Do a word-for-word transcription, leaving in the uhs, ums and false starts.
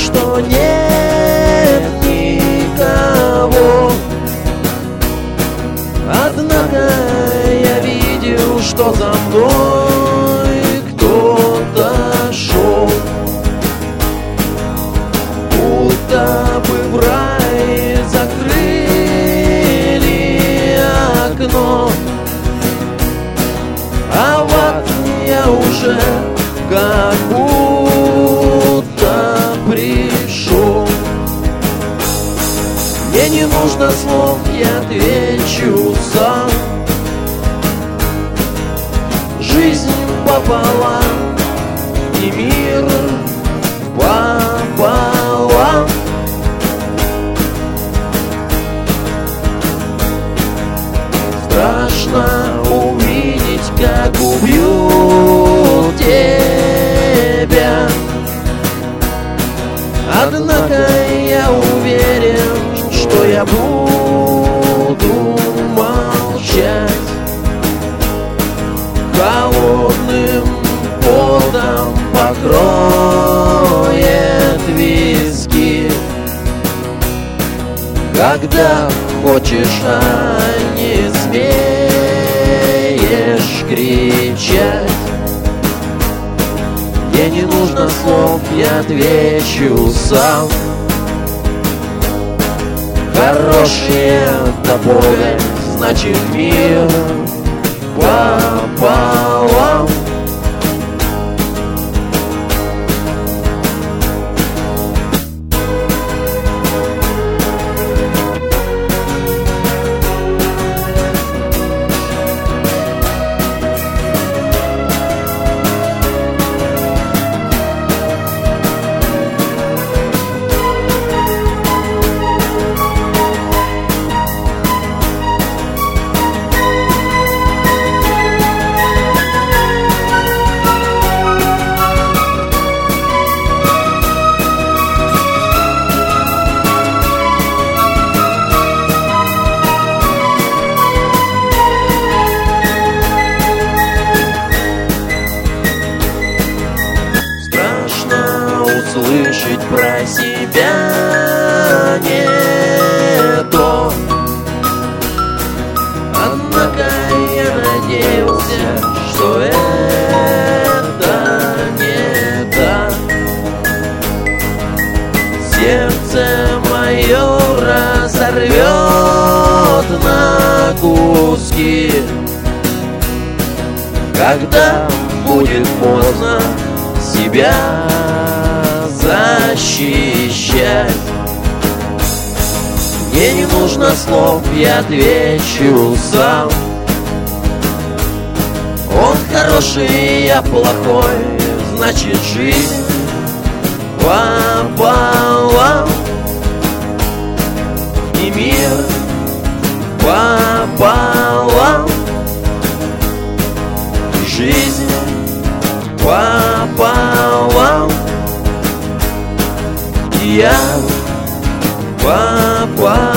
что нет никого. Однако я видел, что за мной кто-то шел, будто бы в рай закрыли окно. А вот я уже как будто пришел. Мне не нужно слов, я отвечу сам. Жизнь пополам и мир пополам. Страшно увидеть, как убьют тебя. Однако я уверен, что я буду молчать. Холодным потом покроет виски. Когда хочешь, а не смеешь кричать. Мне не нужно слов, я отвечу сам. Хорошие до Бога, значит мир пополам. Слышать про себя не то. Однако я надеялся, что это не так. Сердце мое разорвет на куски, когда будет поздно себя защищать. Мне не нужно слов, я отвечу сам. Он хороший, я плохой, значит жизнь пополам. И мир пополам. И жизнь пополам. Я пополам.